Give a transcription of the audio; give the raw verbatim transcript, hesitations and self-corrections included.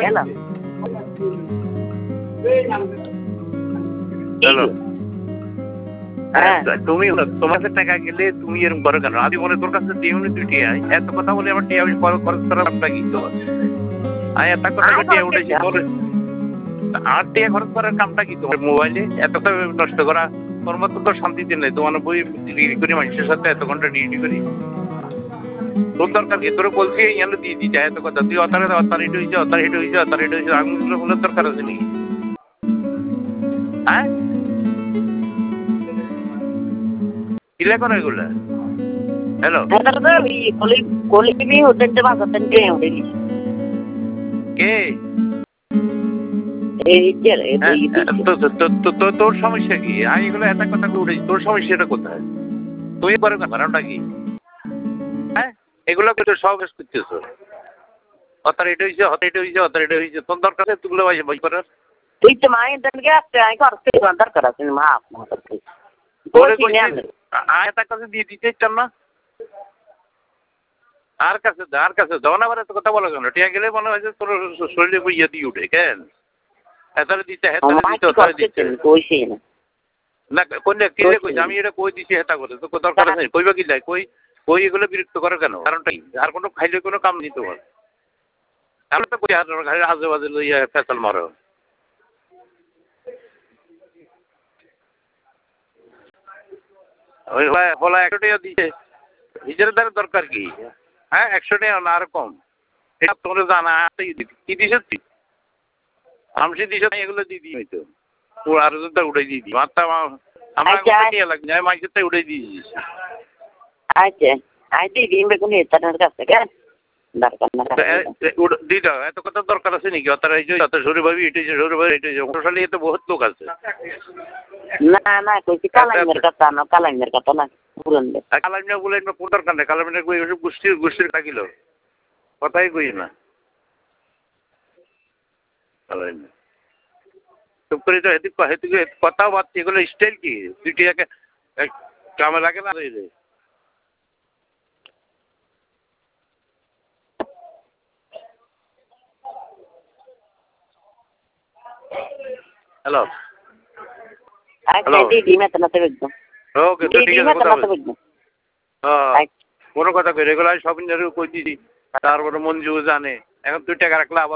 Hello. Hello হ্যাঁ তুমি তোমার কাছে টাকা গেলে তুমি এরকম করো কেন? আমি বলে তোর কাছে দিয়ে উনি দুই টিয়া এত কথা বলে আমার টিয়া আমি খরচ করার নামটা কি তোমার? আমি এত কথা আমি টিয়া খরচ উঠেছি করছি। তোর আর টিয়া খরচ করার কামটা কি তোমার? মোবাইলে এত কথা নষ্ট করা তোর মতো তো শান্তিতে নেই। তোমার বই ডিগ্রি করি মানুষের সাথে এত ঘন্টা ডিউটি করি তোর দরকার কি? তোর বলছি এনে দিয়ে দিতে এত কথা তুই অতারে অতারিট হয়েছে অতারিট হয়েছে অতারিট হয়েছে আঙুল বলার দরকার আছে নাকি? হ্যাঁ কিলা করে এগুলা? Hello Benar tuh, kuli kuli ini udah coba ketentu yang udah di. কে? Eh, jar, eh, itu. তোর সমস্যা কি? আমি এগুলো এত কথা উঠেছি তোর সমস্যাটা কোথায়? তুই করে না কারণটা কি? হ্যাঁ এগুলো কিন্তু সব করতেছ অতারিট হয়েছে অতারিট হয়েছে অতারিট হয়েছে তোর দরকার তুগুলো বই করার Tuh itu main dan gak ada, aku harus ke kantor kerja ini maaf, maaf. তোরে আয় তার কাছে দিয়ে দিতে চান না আর কাছে আর কাছে দাও না আবার এত কথা বলো কেন? টিয়া গেলে মনে হয় যে তোর শরীরে ইয়ে দিয়ে উঠে কেন? হেতারে দিতে হেতারে দিতে হেতারে দিতে কইছি না না কোন কিলে কইছি আমি এটা কই দিছি হেতা করে তো দরকার আছে কইবা কি যায় কই কই এগুলো বিরক্ত করে কেন? কারণটা কি? আর কোনো খাইলে কোনো কাম নেই তোমার আমি তো কই আর ঘরে আজেবাজে লইয়া ফেসাল মারো ওই বলা একশো টাকা দিছে নিজের দ্বারা দরকার কি? হ্যাঁ একশো টাকা না আর কম এটা তোমরা জানা কি দিছ তুই আমসি দিছ এগুলো দিয়ে দিই হয়তো ও আর যদি উঠে দিয়ে দিই মাত্রা আমার নিয়ে লাগবে আমি মাইকের উঠে দিয়ে দিয়েছি আচ্ছা আইতে দিন বেগুন এটার কাছে কেন দরকার না দিয়ে দাও এত কথা দরকার আছে নাকি? অত অত সরু ভাবি এটাই সরু ভাবি এটাই সালে এত বহুত লোক আছে না না কইছি কালামের কথা না কালামের কথা না বলেন কালামিনা বলেন না কোন দরকার নেই কালামিনা কই ওসব গোষ্ঠীর গোষ্ঠীর থাকিল কথাই কই না কালামিনা চুপ করে তো হেতু হেতু কথা বার্তা এগুলো স্টাইল কি দুইটি একে কামে লাগে না রে হ্যালো আচ্ছা দিদি मैं तनाते एकदम ওকে তো ঠিক আছে কথা বলবো হ্যাঁ কোনো কথা কই এগুলো সব কই দিছি তারপরে মঞ্জু জানে এখন তুই টাকা রাখলে আবার